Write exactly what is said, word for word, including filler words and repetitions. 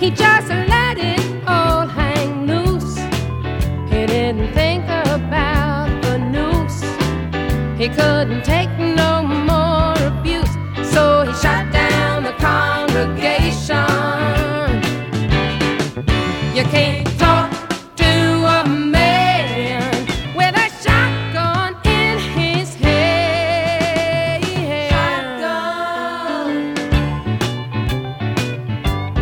He just let it all hang loose. He didn't think about the noose. He couldn't take